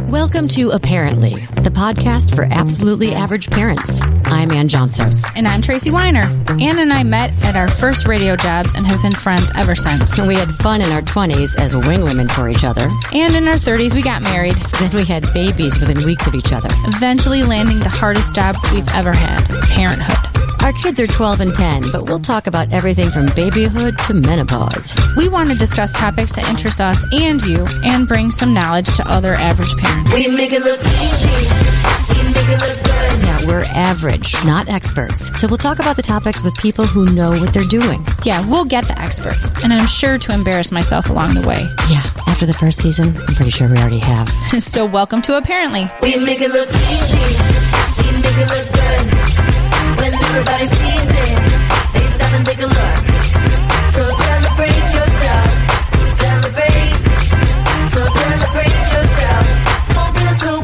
Welcome to Apparently, the podcast for absolutely average parents. I'm Ann Johnsos. And I'm Tracy Weiner. Ann and I met at our first radio jobs and have been friends ever since. We had fun in our 20s as wing women for each other. And in our 30s, we got married. Then we had babies within weeks of each other. Eventually landing the hardest job we've ever had, parenthood. Our kids are 12 and 10, but we'll talk about everything from babyhood to menopause. We want to discuss topics that interest us and you, and bring some knowledge to other average parents. We make it look easy. We make it look good. Yeah, we're average, not experts. So we'll talk about the topics with people who know what they're doing. Yeah, we'll get the experts, and I'm sure to embarrass myself along the way. Yeah, after the first season, I'm pretty sure we already have. So welcome to Apparently. We make it look easy. We make it look good. When everybody sees it, they stop and take a look. So celebrate yourself. Celebrate. So celebrate yourself. Don't feel so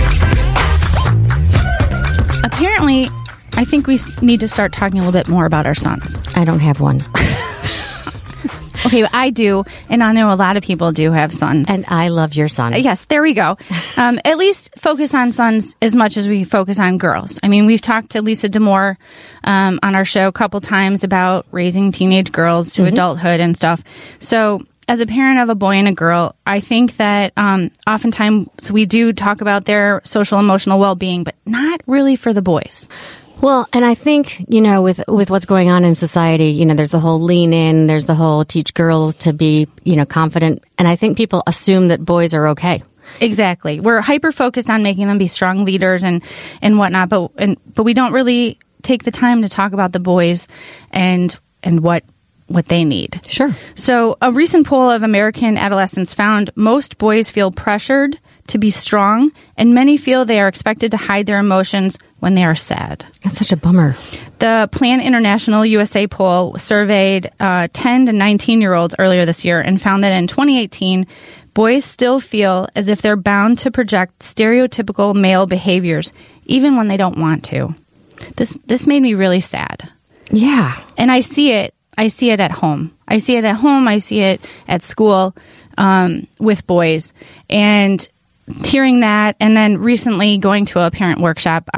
great. Apparently, I think we need to start talking a little bit more about our sons. I don't have one. Okay, I do, and I know a lot of people do have sons. And I love your son. Yes, there we go. At least focus on sons as much as we focus on girls. I mean, we've talked to Lisa D'Amour on our show a couple times about raising teenage girls to adulthood and stuff. So as a parent of a boy and a girl, I think that oftentimes we do talk about their social emotional well-being, but not really for the boys. Well, and I think, with what's going on in society, there's the whole lean in, there's the whole teach girls to be, confident. And I think people assume that boys are okay. Exactly. We're hyper focused on making them be strong leaders and whatnot, but we don't really take the time to talk about the boys and what they need. Sure. So a recent poll of American adolescents found most boys feel pressured to be strong, and many feel they are expected to hide their emotions when they are sad. That's such a bummer. The Plan International USA poll surveyed 10 to 19-year-olds earlier this year and found that in 2018, boys still feel as if they're bound to project stereotypical male behaviors, even when they don't want to. This made me really sad. Yeah. And I see it at home. I see it at home. I see it at school with boys. And hearing that, and then recently going to a parent workshop,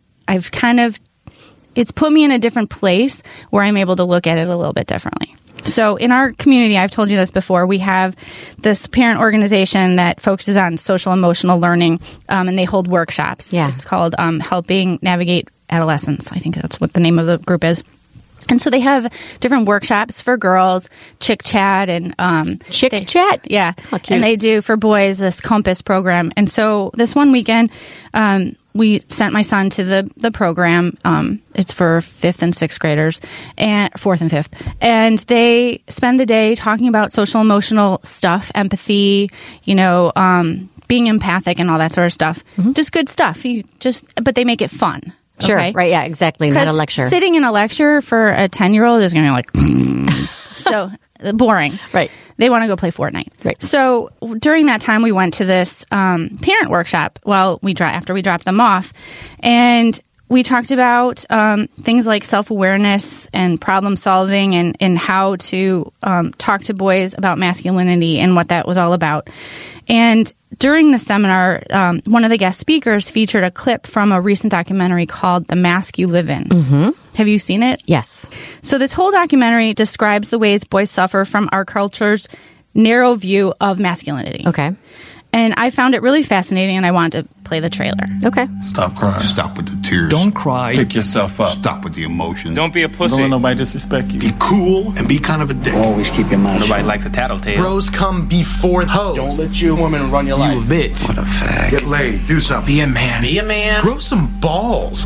it's put me in a different place where I'm able to look at it a little bit differently. So in our community, I've told you this before, we have this parent organization that focuses on social emotional learning, and they hold workshops. Yeah. It's called Helping Navigate Adolescence. I think that's what the name of the group is. And so they have different workshops for girls, Chick Chat and Chick Chat? Yeah. How cute. And they do for boys this Compass program. And so this one weekend, we sent my son to the program. It's for 5th and 6th graders, and 4th and 5th. And they spend the day talking about social emotional stuff, empathy, being empathic and all that sort of stuff. Mm-hmm. Just good stuff. But they make it fun. Sure, okay? Right, yeah, exactly, not a lecture. Sitting in a lecture for a 10-year-old is going to be like, so boring. Right. They want to go play Fortnite. Right. So during that time, we went to this parent workshop after we dropped them off. And we talked about things like self-awareness and problem solving and how to talk to boys about masculinity and what that was all about. And during the seminar, one of the guest speakers featured a clip from a recent documentary called The Mask You Live In. Mm-hmm. Have you seen it? Yes. So this whole documentary describes the ways boys suffer from our culture's narrow view of masculinity. Okay. And I found it really fascinating, and I wanted to play the trailer. Okay. Stop crying. Stop with the tears. Don't cry. Pick yourself up. Stop with the emotion. Don't be a pussy. Don't let nobody disrespect you. Be cool and be kind of a dick. Always keep your mouth shut. Nobody likes a tattletale. Bros come before hoes. Don't let your woman run your life. You bitch. What a fag. Get laid. Do something. Be a man. Be a man. Grow some balls.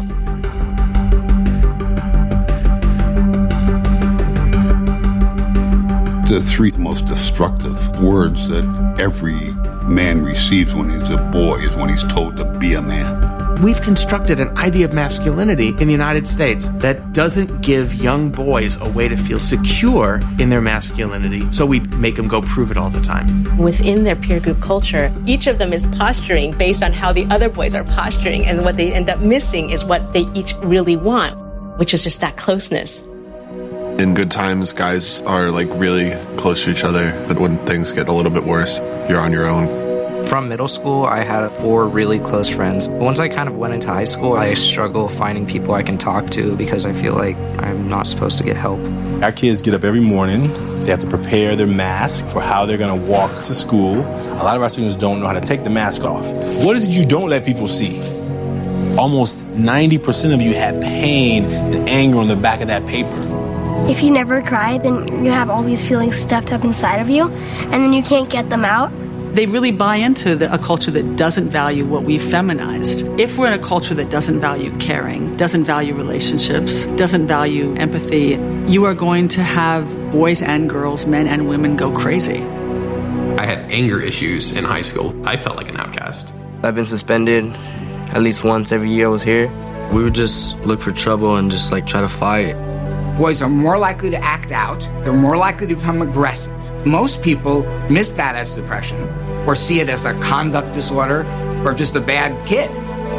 The 3 most destructive words that every man receives when he's a boy is when he's told to be a man. We've constructed an idea of masculinity in the United States that doesn't give young boys a way to feel secure in their masculinity, so we make them go prove it all the time. Within their peer group culture, each of them is posturing based on how the other boys are posturing, and what they end up missing is what they each really want, which is just that closeness. In good times, guys are like really close to each other, but when things get a little bit worse, you're on your own. From middle school, I had 4 really close friends. Once I kind of went into high school, I struggle finding people I can talk to because I feel like I'm not supposed to get help. Our kids get up every morning. They have to prepare their mask for how they're going to walk to school. A lot of our students don't know how to take the mask off. What is it you don't let people see? Almost 90% of you have pain and anger on the back of that paper. If you never cry, then you have all these feelings stuffed up inside of you, and then you can't get them out. They really buy into a culture that doesn't value what we've feminized. If we're in a culture that doesn't value caring, doesn't value relationships, doesn't value empathy, you are going to have boys and girls, men and women go crazy. I had anger issues in high school. I felt like an outcast. I've been suspended at least once every year I was here. We would just look for trouble and just try to fight. Boys are more likely to act out. They're more likely to become aggressive. Most people miss that as depression or see it as a conduct disorder or just a bad kid.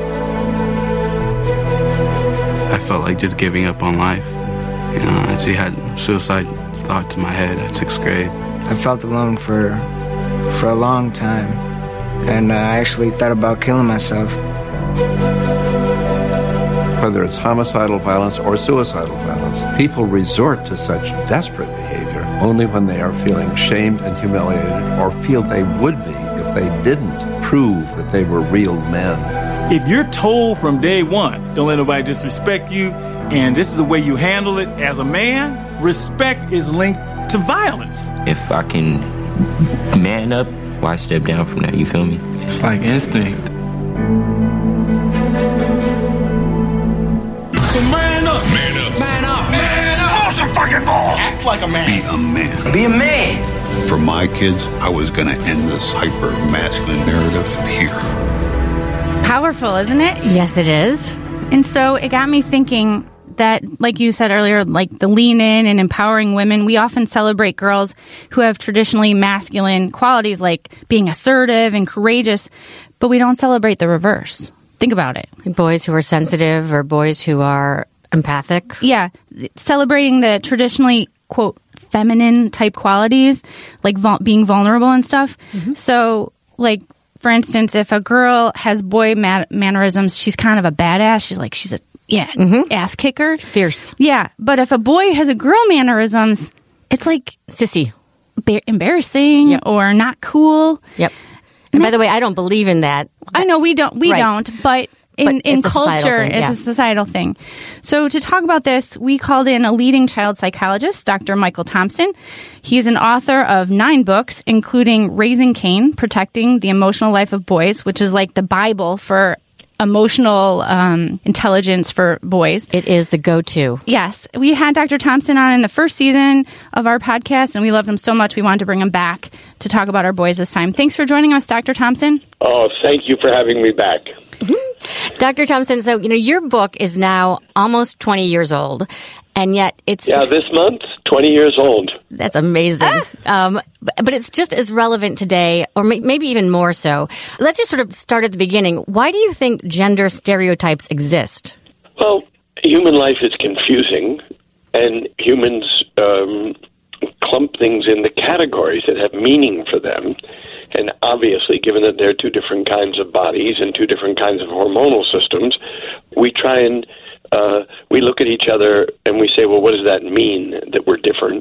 I felt like just giving up on life. I actually had suicide thoughts in my head at 6th grade. I felt alone for a long time, and I actually thought about killing myself. Whether it's homicidal violence or suicidal violence, people resort to such desperate behavior only when they are feeling shamed and humiliated or feel they would be if they didn't prove that they were real men. If you're told from day one, don't let nobody disrespect you, and this is the way you handle it as a man, respect is linked to violence. If I can man up, why step down from that? You feel me? It's like instinct. So man up. Man up. Man up. Man up. Throw some fucking balls. Act like a man. Be a man. Be a man. For my kids, I was going to end this hyper-masculine narrative here. Powerful, isn't it? Yes, it is. And so it got me thinking that, like you said earlier, like the lean in and empowering women, we often celebrate girls who have traditionally masculine qualities like being assertive and courageous, but we don't celebrate the reverse. Think about it. Boys who are sensitive or boys who are empathic. Yeah. Celebrating the traditionally, quote, feminine type qualities, like being vulnerable and stuff. Mm-hmm. So, like, for instance, if a girl has boy mannerisms, she's kind of a badass. She's a ass kicker. Fierce. Yeah. But if a boy has a girl mannerisms, it's like sissy. Embarrassing or not cool. Yep. And by the way, I don't believe in that. I know we don't, but in culture, it's a societal thing. So to talk about this, we called in a leading child psychologist, Dr. Michael Thompson. He's an author of 9 books, including Raising Cain, Protecting the Emotional Life of Boys, which is like the Bible for emotional intelligence for boys. It is the go-to. Yes. We had Dr. Thompson on in the first season of our podcast, and we loved him so much we wanted to bring him back to talk about our boys this time. Thanks for joining us, Dr. Thompson. Oh, thank you for having me back. Mm-hmm. Dr. Thompson, so, your book is now almost 20 years old, and yet it's... Yeah, this month, 20 years old. That's amazing. But it's just as relevant today, or maybe even more so. Let's just sort of start at the beginning. Why do you think gender stereotypes exist? Well, human life is confusing, and humans clump things into categories that have meaning for them. And obviously, given that there are 2 different kinds of bodies and 2 different kinds of hormonal systems, we try and we look at each other and we say, well, what does that mean that we're different?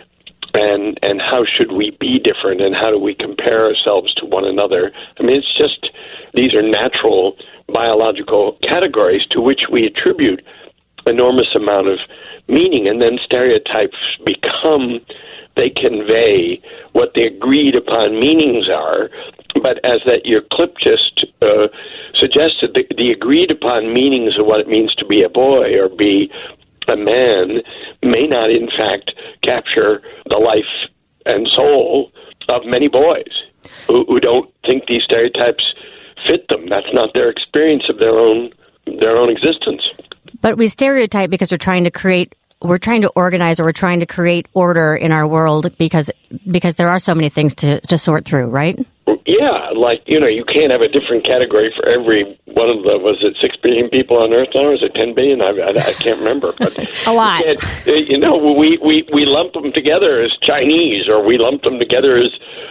And how should we be different, and how do we compare ourselves to one another? I mean, it's just, these are natural biological categories to which we attribute enormous amount of meaning, and then stereotypes they convey what the agreed upon meanings are, but as that your clip just suggested, the agreed upon meanings of what it means to be a boy or be a man may not, in fact, capture the life and soul of many boys who don't think these stereotypes fit them. That's not their experience of their own existence. But we stereotype because we're trying to organize, or we're trying to create order in our world because there are so many things to sort through, right? Yeah, like, you can't have a different category for every one of the, was it 6 billion people on Earth now, or is it 10 billion? I can't remember. But a lot. We lump them together as Chinese, or we lump them together as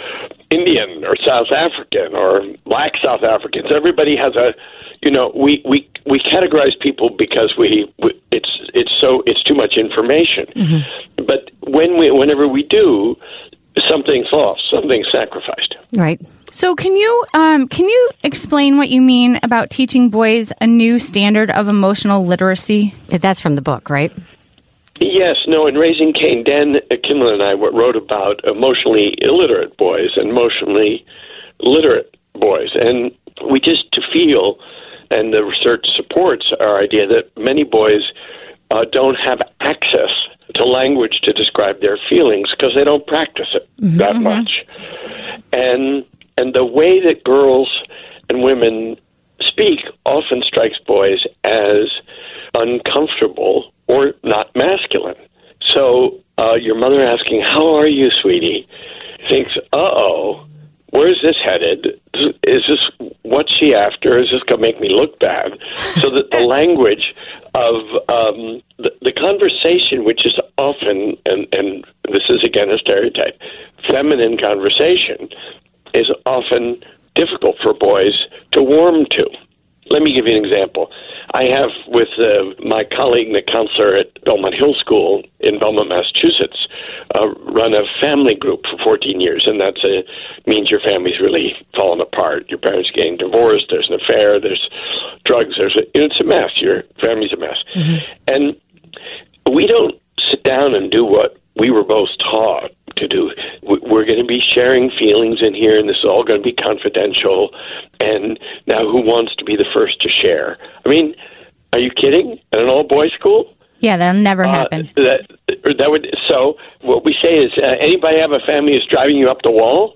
Indian or South African or black South Africans. Everybody has a, we categorize people because it's too much information. Mm-hmm. But whenever we do, something's lost, something's sacrificed. Right. So can you explain what you mean about teaching boys a new standard of emotional literacy? That's from the book, right? Yes, no, in Raising Cain, Dan Kindler and I wrote about emotionally illiterate boys and emotionally literate boys. And we just feel, and the research supports our idea, that many boys don't have access to language to describe their feelings because they don't practice it that much. And the way that girls and women speak often strikes boys as uncomfortable or not masculine. So your mother asking, "How are you, sweetie?" thinks, "Uh-oh, where's this headed? Is this what's she after? Is this going to make me look bad?" So that the language of the conversation, which is often, and this is again a stereotype, feminine conversation, is often difficult for boys to warm to. Let me give you an example. I have, with my colleague, the counselor at Belmont Hill School in Belmont, Massachusetts, run a family group for 14 years, and that means your family's really fallen apart. Your parents getting divorced, there's an affair, there's drugs, it's a mess. Your family's a mess. Mm-hmm. And we don't sit down and do what we were both taught to do. We're going to be sharing feelings in here, and this is all going to be confidential. And now who wants to be the first to share? I mean, are you kidding? At an all-boys school? Yeah, that'll never happen. That would. So what we say is, anybody have a family who's driving you up the wall?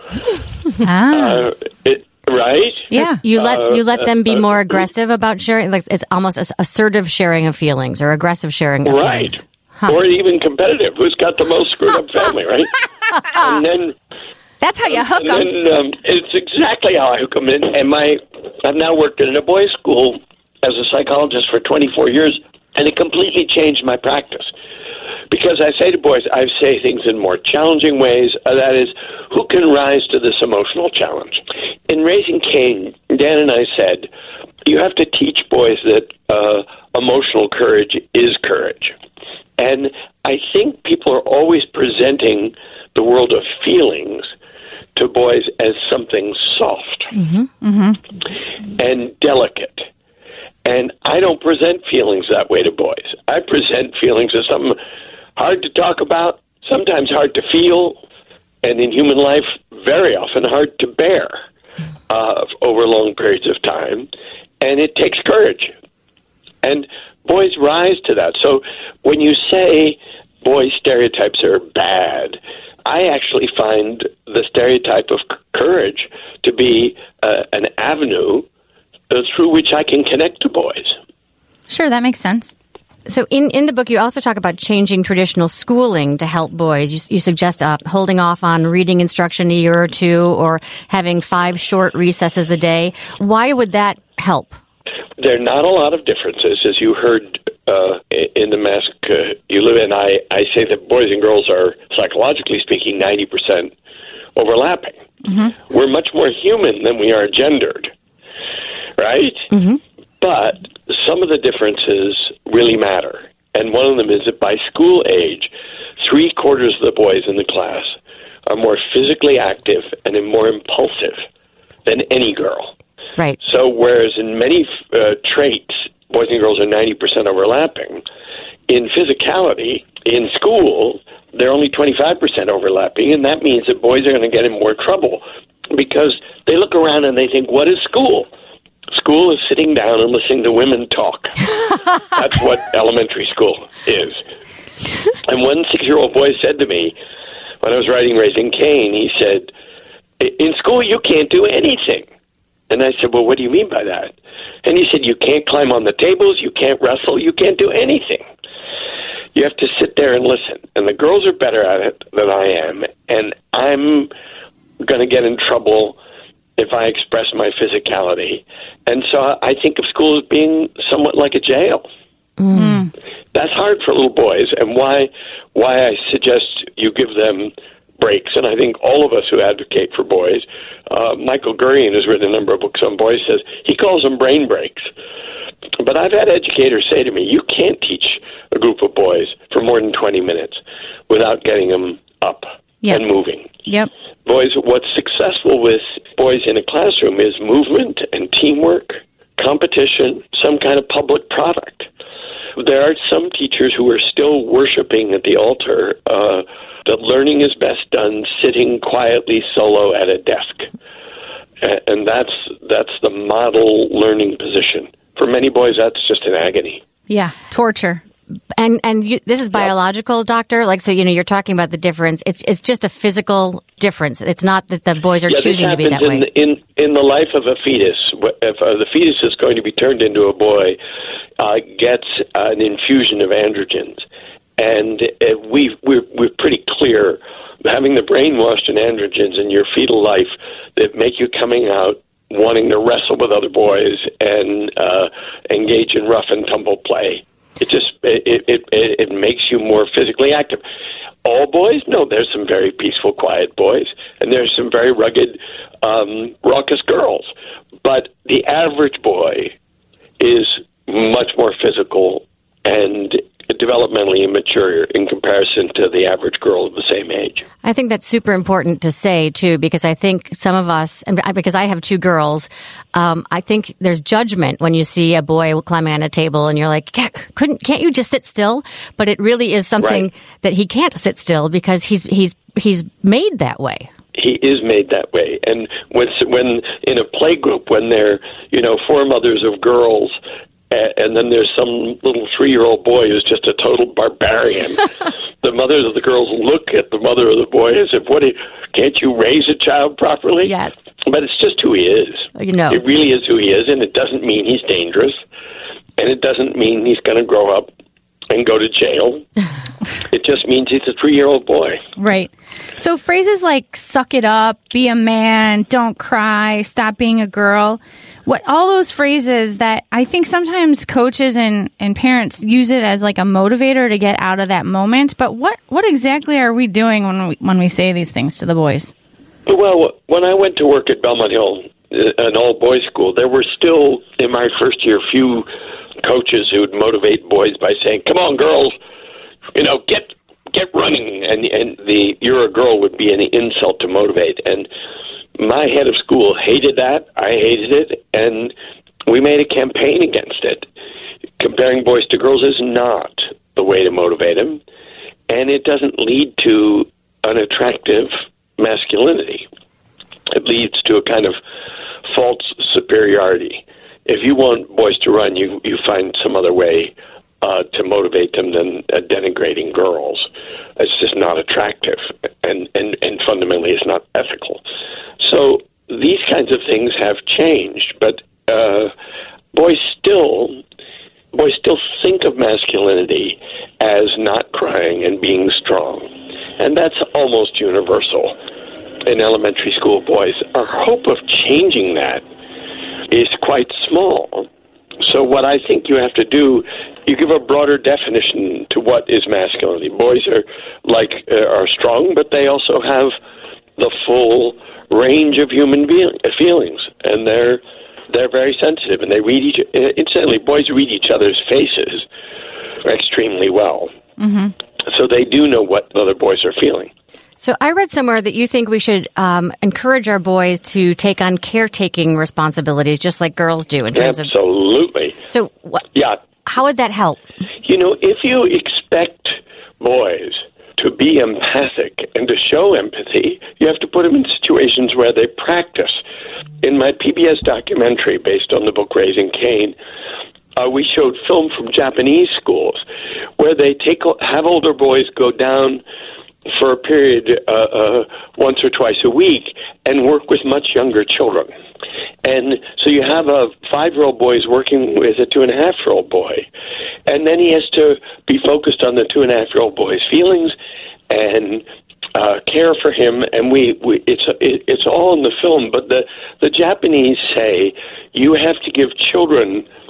Right? So yeah. You let them be more aggressive about sharing. Like it's almost assertive sharing of feelings or aggressive sharing of feelings. Right. Huh. Or even competitive. Who's got the most screwed up family, right? And then that's how you hook them. And it's exactly how I hook them. And I've now worked in a boys' school as a psychologist for 24 years, and it completely changed my practice. Because I say to boys, I say things in more challenging ways. That is, who can rise to this emotional challenge? In Raising Cain, Dan and I said, you have to teach boys that emotional courage is courage. And I think people are always presenting the world of feelings to boys as something soft and delicate. And I don't present feelings that way to boys. I present feelings as something hard to talk about, sometimes hard to feel, and in human life, very often hard to bear over long periods of time. And it takes courage. And boys rise to that. So when you say boys' stereotypes are bad, I actually find the stereotype of courage to be an avenue through which I can connect to boys. Sure, that makes sense. So in the book, you also talk about changing traditional schooling to help boys. You suggest holding off on reading instruction a year or two or having 5 short recesses a day. Why would that help? There are not a lot of differences, as you heard in the mask you live in. I say that boys and girls are, psychologically speaking, 90% overlapping. Mm-hmm. We're much more human than we are gendered, right? Mm-hmm. But some of the differences really matter. And one of them is that by school age, 3/4 of the boys in the class are more physically active and more impulsive than any girl. Right. So whereas in many traits, boys and girls are 90% overlapping, in physicality, in school, they're only 25% overlapping, and that means that boys are going to get in more trouble because they look around and they think, what is school? School is sitting down and listening to women talk. That's what elementary school is. And one 6-year-old boy said to me, when I was writing Raising Cain, he said, in school you can't do anything. And I said, well, what do you mean by that? And he said, you can't climb on the tables, you can't wrestle, you can't do anything. You have to sit there and listen. And the girls are better at it than I am, and I'm going to get in trouble if I express my physicality. And so I think of school as being somewhat like a jail. Mm. That's hard for little boys, and why I suggest you give them breaks, and I think all of us who advocate for boys, Michael Gurian has written a number of books on boys, says he calls them brain breaks. But I've had educators say to me, you can't teach a group of boys for more than 20 minutes without getting them up and moving. Yep. Boys, what's successful with boys in a classroom is movement and teamwork, competition, some kind of public product. There are some teachers who are still worshiping at the altar that learning is best done sitting quietly solo at a desk. And that's the model learning position. For many boys, that's just an agony. Yeah, torture. And this is biological, doctor? Like, so, you're talking about the difference. It's just a physical difference. It's not that the boys are choosing to be that way. In the life of a fetus, if the fetus is going to be turned into a boy, gets an infusion of androgens. And we're pretty clear, having the brainwashed in androgens in your fetal life that make you coming out wanting to wrestle with other boys and engage in rough and tumble play. It makes you more physically active. All boys? No, there's some very peaceful, quiet boys, and there's some very rugged, raucous girls. But the average boy is much more physical and developmentally immature in comparison to the average girl of the same age. I think that's super important to say, too, because I think some of us, and because I have two girls, I think there's judgment when you see a boy climbing on a table and you're like, can't you just sit still? But it really is something that he can't sit still because he's made that way. He is made that way. And when in a play group, when they're, four mothers of girls, and then there's some little 3-year-old boy who's just a total barbarian. The mothers of the girls look at the mother of the boy as if, can't you raise a child properly? Yes. But it's just who he is. It really is who he is, and it doesn't mean he's dangerous, and it doesn't mean he's going to grow up and go to jail. It just means he's a 3-year-old boy. Right. So phrases like suck it up, be a man, don't cry, stop being a girl, all those phrases that I think sometimes coaches and parents use it as like a motivator to get out of that moment. But what exactly are we doing when we say these things to the boys? Well, when I went to work at Belmont Hill, an all-boys school, there were still, in my first year, few coaches who would motivate boys by saying, come on, girls, get running. And the you're a girl would be an insult to motivate. And my head of school hated that. I hated it. And we made a campaign against it. Comparing boys to girls is not the way to motivate them. And it doesn't lead to an attractive masculinity. It leads to a kind of false superiority. If you want boys to run, you find some other way to motivate them than denigrating girls. It's just not attractive, and fundamentally it's not ethical. So these kinds of things have changed, but boys still think of masculinity as not crying and being strong, and that's almost universal in elementary school boys. Our hope of changing that is quite small. So what I think you have to do, you give a broader definition to what is masculinity. Boys are strong, but they also have the full range of human feelings, and they're very sensitive, and they read incidentally, boys read each other's faces extremely well. Mm-hmm. So they do know what other boys are feeling. So I read somewhere that you think we should encourage our boys to take on caretaking responsibilities just like girls do in terms Absolutely. So how would that help? If you expect boys to be empathic and to show empathy, you have to put them in situations where they practice. In my PBS documentary based on the book Raising Cain, we showed film from Japanese schools where they have older boys go down for a period once or twice a week and work with much younger children. And so you have a 5-year-old boy is working with a 2.5-year-old boy, and then he has to be focused on the 2.5-year-old boy's feelings and care for him. And it's all in the film. But the Japanese say you have to give children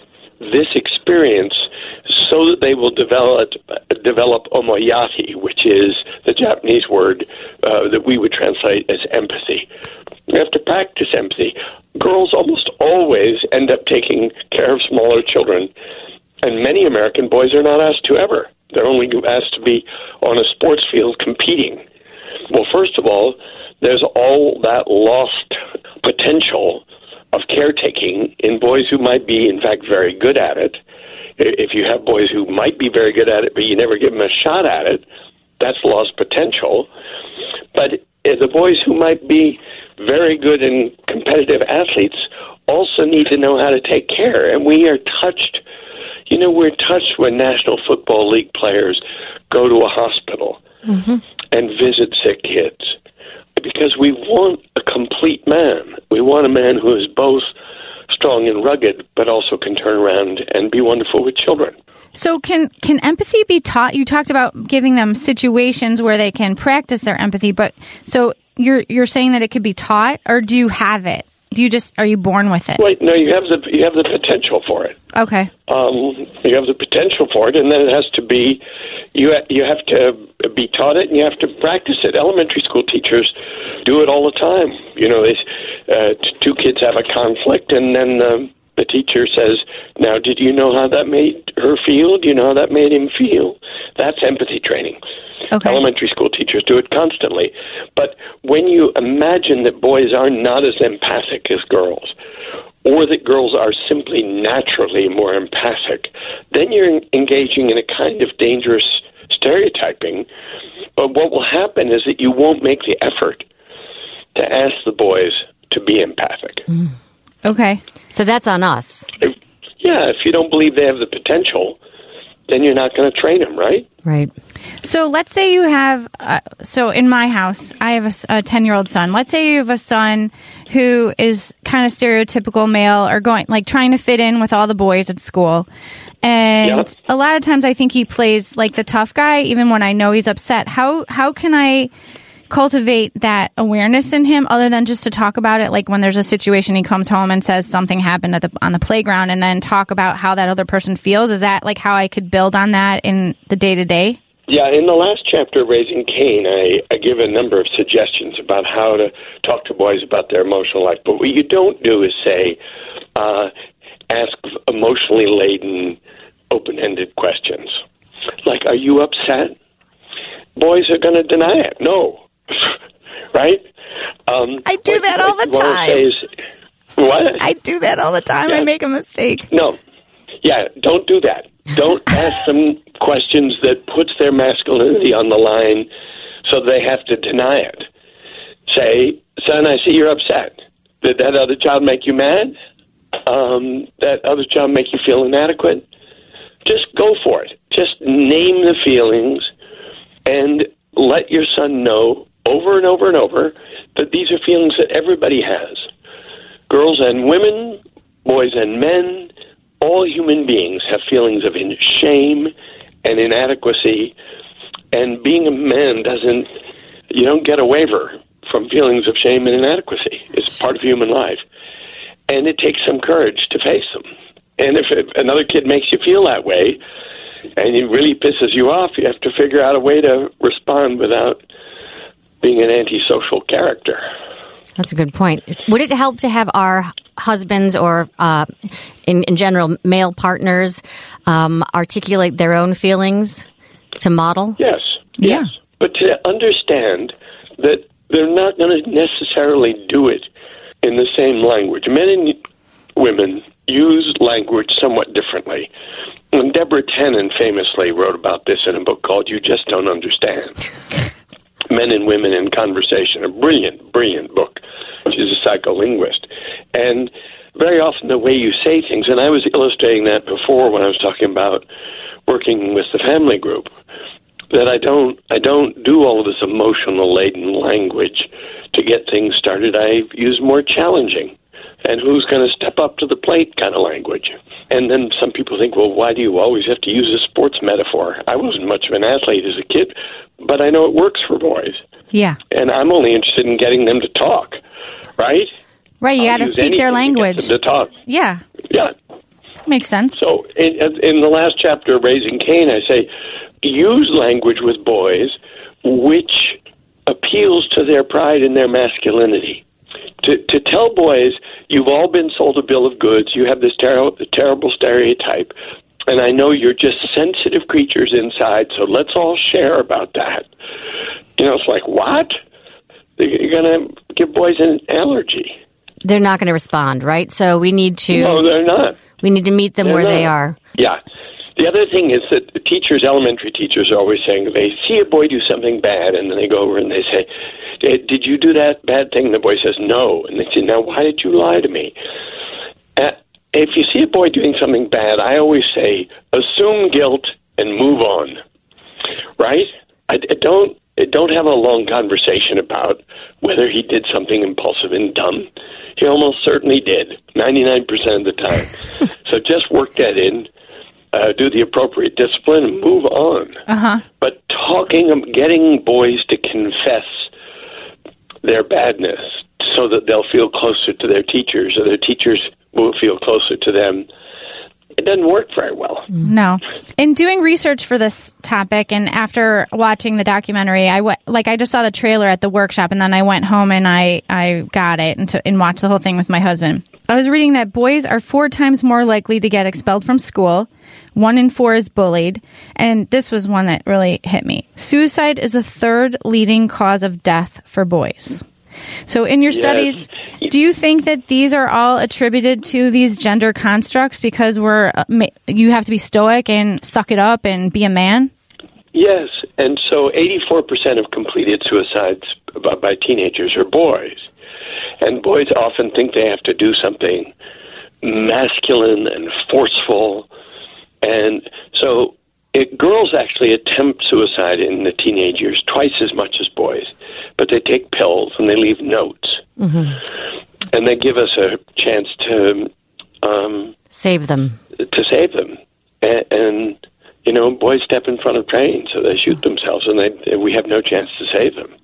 this experience so that they will develop omoyati, which is the Japanese word that we would translate as empathy. You have to practice empathy. Girls almost always end up taking care of smaller children, and many American boys are not asked to ever. They're only asked to be on a sports field competing. Well, first of all, there's all that lost potential of caretaking in boys who might be, in fact, very good at it. If you have boys who might be very good at it, but you never give them a shot at it, that's lost potential. But the boys who might be very good and competitive athletes also need to know how to take care. And we are touched, we're touched when National Football League players go to a hospital and visit sick kids, because we want a complete man. We want a man who is both strong and rugged, but also can turn around and be wonderful with children. So can empathy be taught? You talked about giving them situations where they can practice their empathy, but so you're saying that it could be taught, or do you have it? Are you born with it? Wait, no, you have the potential for it. Okay. You have the potential for it, and then it has to be, you have to be taught it, and you have to practice it. Elementary school teachers do it all the time. Two kids have a conflict, and then the teacher says, now, did you know how that made her feel? Do you know how that made him feel? That's empathy training. Okay. Elementary school teachers do it constantly. But when you imagine that boys are not as empathic as girls, or that girls are simply naturally more empathic, then you're engaging in a kind of dangerous stereotyping. But what will happen is that you won't make the effort to ask the boys to be empathic. Okay. So that's on us. If you don't believe they have the potential, then you're not going to train them, right? Right. So let's say you have, so in my house, I have a 10-year-old son. Let's say you have a son who is kind of stereotypical male, or trying to fit in with all the boys at school. And a lot of times I think he plays like the tough guy, even when I know he's upset. How can I cultivate that awareness in him, other than just to talk about it, like when there's a situation, he comes home and says something happened on the playground, and then talk about how that other person feels? Is that like how I could build on that in the day-to-day? Yeah, in the last chapter of Raising Cain, I give a number of suggestions about how to talk to boys about their emotional life. But what you don't do is say, ask emotionally laden, open-ended questions. Like, are you upset? Boys are going to deny it. No. Right? I do that all the time. What? I do that all the time. Yeah. I make a mistake. No. Yeah, don't do that. Don't ask them questions that puts their masculinity on the line so they have to deny it. Say, son, I see you're upset. Did that other child make you mad? That other child make you feel inadequate? Just go for it. Just name the feelings and let your son know over and over and over that these are feelings that everybody has. Girls and women, boys and men, all human beings have feelings of shame and inadequacy, and being a man you don't get a waiver from feelings of shame and inadequacy. It's part of human life. And it takes some courage to face them. And if another kid makes you feel that way, and it really pisses you off, you have to figure out a way to respond without being an antisocial character. That's a good point. Would it help to have our husbands or, in general, male partners articulate their own feelings to model? Yes. Yeah. Yes. But to understand that they're not going to necessarily do it in the same language. Men and women use language somewhat differently. And Deborah Tannen famously wrote about this in a book called You Just Don't Understand. Men and Women in Conversation, a brilliant, brilliant book. She's a psycholinguist. And very often the way you say things, and I was illustrating that before when I was talking about working with the family group, that I don't do all of this emotional-laden language to get things started. I use more challenging and who's going to step up to the plate kind of language. And then some people think, well, why do you always have to use a sports metaphor? I wasn't much of an athlete as a kid, but I know it works for boys. Yeah. And I'm only interested in getting them to talk, right? Right, you got to speak their language. To talk. Yeah. Yeah. Makes sense. So in the last chapter of Raising Cain, I say, use language with boys which appeals to their pride and their masculinity. To tell boys, you've all been sold a bill of goods, you have this terrible stereotype, and I know you're just sensitive creatures inside, so let's all share about that. It's like, what? You're going to give boys an allergy. They're not going to respond, right? So we need to... No, they're not. We need to meet them where they are. Yeah. The other thing is that the teachers, elementary teachers, are always saying, they see a boy do something bad, and then they go over and they say, did you do that bad thing? And the boy says, no. And they say, now, why did you lie to me? If you see a boy doing something bad, I always say, assume guilt and move on. Right? Don't have a long conversation about whether he did something impulsive and dumb. He almost certainly did, 99% of the time. So just work that in, do the appropriate discipline, and move on. Uh-huh. But getting boys to confess their badness so that they'll feel closer to their teachers, or their teachers will feel closer to them, it doesn't work very well. No. In doing research for this topic, and after watching the documentary, I just saw the trailer at the workshop, and then I went home and I got it and watched the whole thing with my husband. I was reading that boys are 4 times more likely to get expelled from school. 1 in 4 is bullied. And this was one that really hit me. Suicide is the 3rd leading cause of death for boys. So in your studies, do you think that these are all attributed to these gender constructs because you have to be stoic and suck it up and be a man? Yes, and so 84% of completed suicides by teenagers are boys. And boys often think they have to do something masculine and forceful. And so girls actually attempt suicide in the teenage years twice as much as boys. But they take pills and they leave notes. Mm-hmm. And they give us a chance to... save them. To save them. And boys step in front of trains, so they shoot themselves, and we have no chance to save them.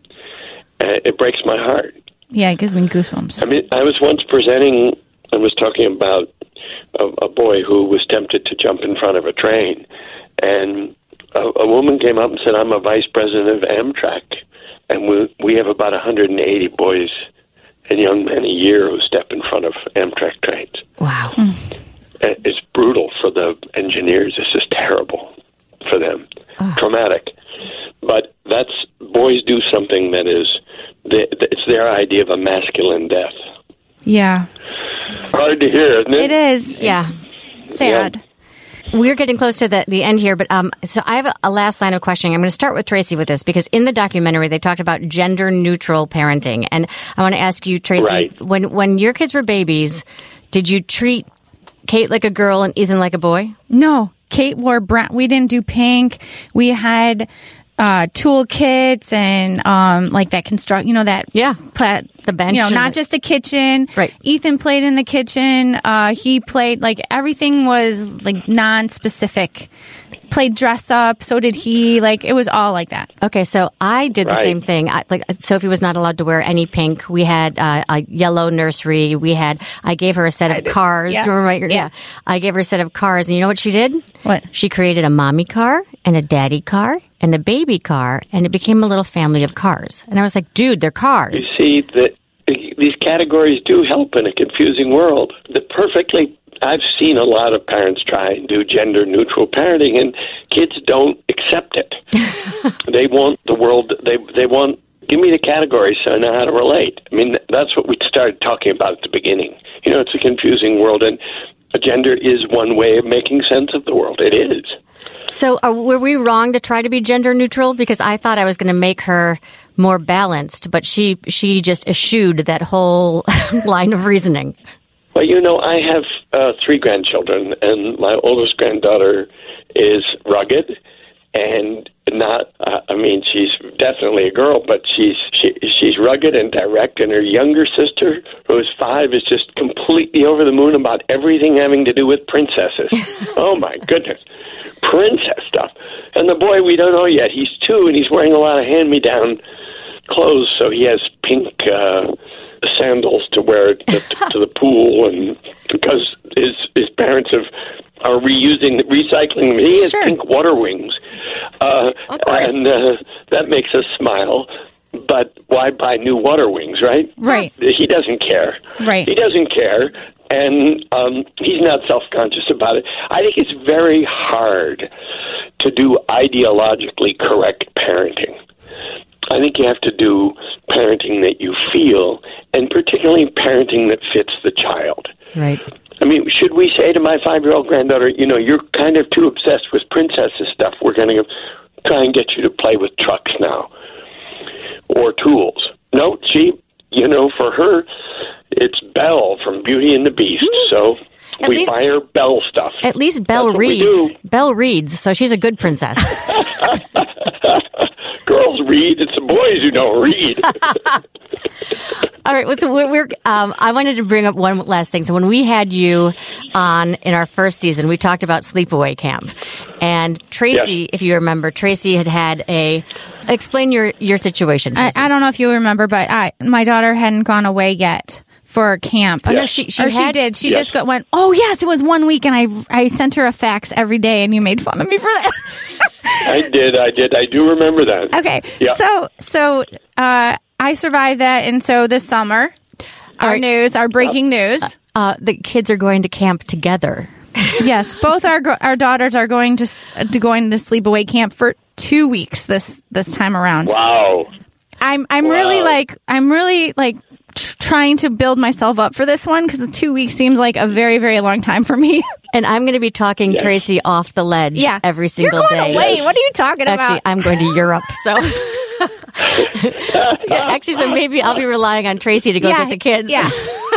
It breaks my heart. Yeah, it gives me goosebumps. I mean, I was once presenting, I was talking about a boy who was tempted to jump in front of a train, and a woman came up and said, I'm a vice president of Amtrak, and we have about 180 boys and young men a year who step in front of Amtrak trains. Wow. It's brutal for the engineers. It's just terrible for them. Traumatic. But boys do something that is, it's their idea of a masculine death. Yeah. Hard to hear, isn't it? It is. Yeah. Sad. Yeah. We're getting close to the end here, but so I have a last line of questioning. I'm going to start with Tracy with this, because in the documentary they talked about gender-neutral parenting, and I want to ask you, Tracy, right. when your kids were babies, did you treat Kate like a girl and Ethan like a boy? No, Kate wore brown. We didn't do pink. We had tool kits and like that construct, the bench, not just a kitchen. Right. Ethan played in the kitchen. He played, like, everything was like non-specific. Played dress up, so did he. Like, it was all like that. Okay, so I did the same thing. Sophie was not allowed to wear any pink. We had a yellow nursery. I gave her a set of cars. Yeah. Remember, yeah. I gave her a set of cars, and you know what she did? What? She created a mommy car and a daddy car and a baby car, and it became a little family of cars. And I was like, dude, they're cars. You see, these categories do help in a confusing world. I've seen a lot of parents try and do gender-neutral parenting, and kids don't accept it. They want the world, they want, give me the categories so I know how to relate. I mean, that's what we started talking about at the beginning. It's a confusing world, and gender is one way of making sense of the world. It is. So were we wrong to try to be gender-neutral? Because I thought I was going to make her more balanced, but she just eschewed that whole line of reasoning. Well, I have 3 grandchildren, and my oldest granddaughter is rugged and not. She's definitely a girl, but she's rugged and direct. And her younger sister, who is 5, is just completely over the moon about everything having to do with princesses. Oh my goodness, princess stuff. And the boy, we don't know yet. He's 2, and he's wearing a lot of hand-me-down clothes, so he has pink sandals to wear to the pool, and because his parents are recycling them. He has pink water wings, and that makes us smile. But why buy new water wings, right? Right. He doesn't care. Right. He doesn't care, and he's not self-conscious about it. I think it's very hard to do ideologically correct parenting. I think you have to do parenting that you feel, and particularly parenting that fits the child. Right. I mean, should we say to my 5-year-old granddaughter, you know, you're kind of too obsessed with princesses stuff. We're going to try and get you to play with trucks now or tools. No, she, you know, for her, it's Belle from Beauty and the Beast. So we buy her Belle stuff. At least Belle reads. Belle reads, so she's a good princess. Girls read. It's the boys who don't read. All right. Well, so I wanted to bring up one last thing. So when we had you on in our first season, we talked about sleepaway camp. And Tracy, if you remember, Tracy had explain your situation. I don't know if you remember, but my daughter hadn't gone away yet for camp. Oh, no, she did. She just went, oh, yes, it was 1 week, and I sent her a fax every day, and you made fun of me for that. I did. I do remember that. Okay. Yeah. So I survived that, and so this summer, our breaking news. The kids are going to camp together. Yes, both our daughters are going to sleepaway camp for 2 weeks this time around. Wow. I'm really trying to build myself up for this one because 2 weeks seems like a very, very long time for me. And I'm going to be talking Tracy off the ledge every single day. You're going away. What are you talking about? Actually, I'm going to Europe, so... so maybe I'll be relying on Tracy to go get the kids. Yeah.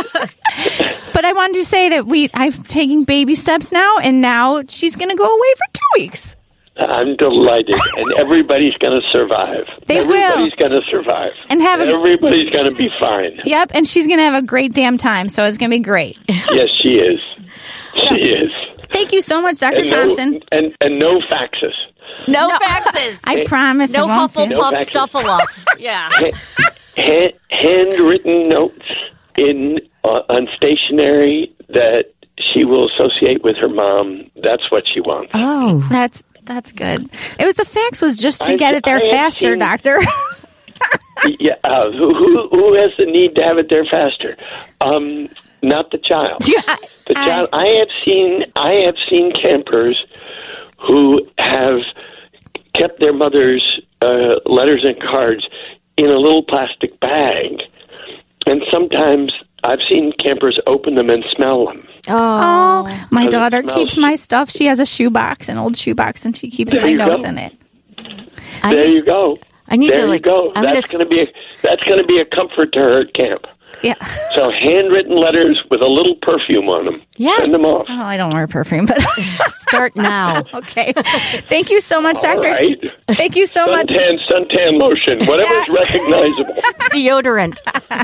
But I wanted to say that I'm taking baby steps now, and now she's going to go away for 2 weeks. I'm delighted, and everybody's going to survive. Everybody's going to survive, and everybody's going to be fine. Yep, and she's going to have a great damn time, so it's going to be great. Yes, she is. She is. Thank you so much, Dr. Thompson. And no faxes. No faxes. I promise. No Hufflepuff Stufflepuff. Yeah. Handwritten notes on stationery that she will associate with her mom. That's what she wants. Oh, that's good. It was the fax was just to get it there faster, Doctor. Yeah. Who has the need to have it there faster? Not the child. The child. I have seen campers who have kept their mother's letters and cards in a little plastic bag, and sometimes I've seen campers open them and smell them. Oh, my daughter keeps my stuff. She has a shoebox, an old shoebox, and she keeps my notes in it. There you go. I need there to you go. That's going to be a comfort to her at camp. Yeah. So handwritten letters with a little perfume on them. Yes. Send them off. Oh, I don't wear perfume, but start now. Okay. Thank you so much, Doctor. Right. Thank you so much. Suntan lotion, whatever's recognizable. Deodorant.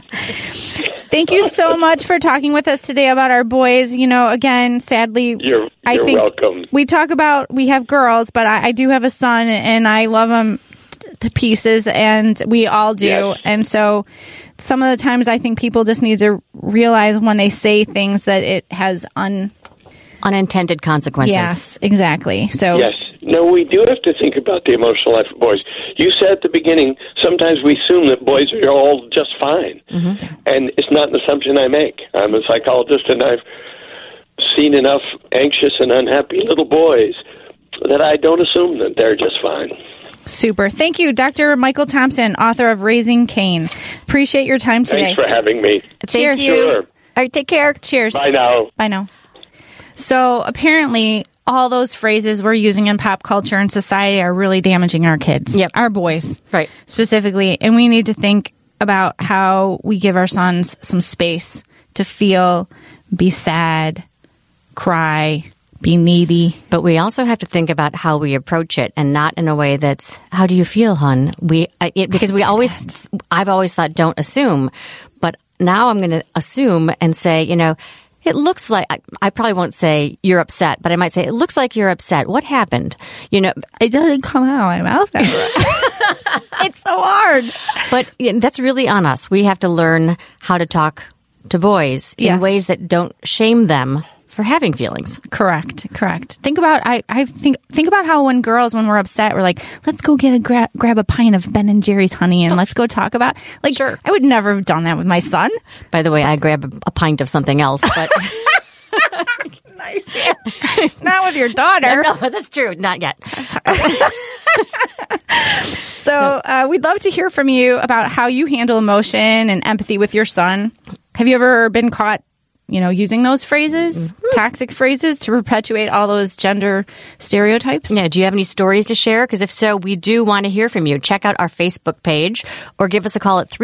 Thank you so much for talking with us today about our boys. You know, again, sadly, you're welcome. We have girls, but I do have a son, and I love him to pieces, and we all do. Yes. And so some of the times I think people just need to realize when they say things that it has unintended consequences. Yes, exactly. So yes. No, we do have to think about the emotional life of boys. You said at the beginning, sometimes we assume that boys are all just fine. Mm-hmm. And it's not an assumption I make. I'm a psychologist, and I've seen enough anxious and unhappy little boys that I don't assume that they're just fine. Super. Thank you, Dr. Michael Thompson, author of Raising Cain. Appreciate your time today. Thanks for having me. Cheers. Thank you. Sure. All right, take care. Cheers. Bye now. Bye now. So apparently all those phrases we're using in pop culture and society are really damaging our kids. Yep. Our boys. Right. Specifically. And we need to think about how we give our sons some space to feel, be sad, cry, be needy. But we also have to think about how we approach it, and not in a way that's, how do you feel, hon? I've always thought, don't assume. But now I'm going to assume and say, you know, it looks like, I probably won't say you're upset, but I might say, it looks like you're upset. What happened? You know, it doesn't come out of my mouth that way. It's so hard. But that's really on us. We have to learn how to talk to boys in ways that don't shame them for having feelings. Correct. Think about think about how when we're upset, we're like, let's go get grab a pint of Ben and Jerry's honey and let's go talk about. Like, sure. I would never have done that with my son. By the way, I grab a pint of something else, but nice. Yeah. Not with your daughter. No, that's true. Not yet. So we'd love to hear from you about how you handle emotion and empathy with your son. Have you ever been caught, using those phrases, toxic phrases, to perpetuate all those gender stereotypes? Yeah. Do you have any stories to share? Because if so, we do want to hear from you. Check out our Facebook page or give us a call at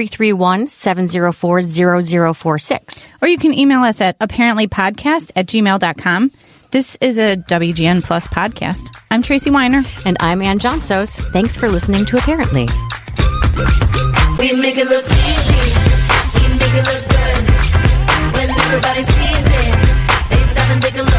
331-704-0046. Or you can email us at apparentlypodcast@gmail.com. This is a WGN Plus podcast. I'm Tracy Weiner. And I'm Ann Johnsos. Thanks for listening to Apparently. We make it look easy. We make it look good. When everybody sees it, they stop and take a look.